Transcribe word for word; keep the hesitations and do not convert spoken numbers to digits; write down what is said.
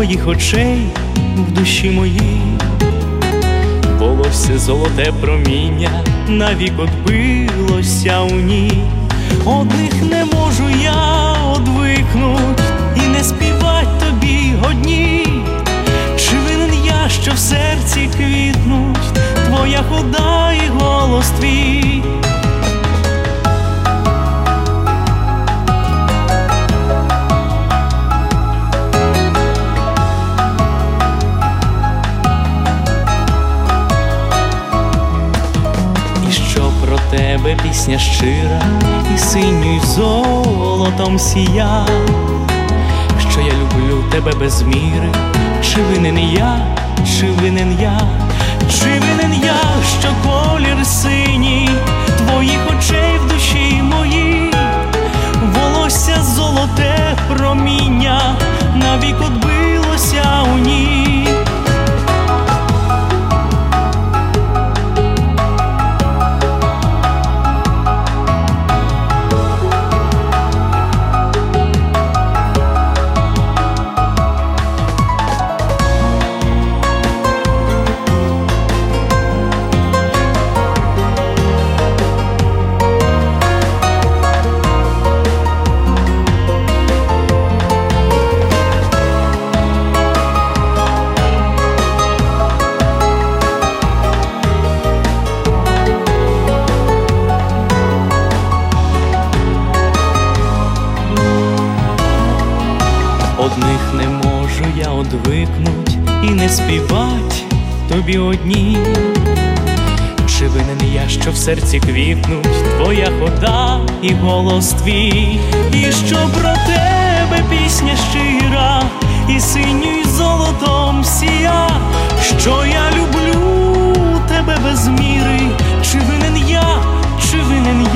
твоїх очей в душі моїй. Волосся золоте проміння навік отбилося у ній. Одних не можу я одвикнуть і не співать тобі одній. Чи винен я, що в серці квітнуть твоя хода і голос твій? Про тебе пісня щира і синьою золотом сія, що я люблю тебе без міри. Чи винен я, чи винен я, чи винен я, що колір синій твоїх очей в душі моїй? Волосся золоте проміння навік отбилося у ній. Одних не можу я одвикнуть і не співать тобі одній. Чи винен я, що в серці квітнуть твоя хода і голос твій? І що про тебе пісня щира і синьою золотом сія, що я люблю тебе без міри. Чи винен я, чи винен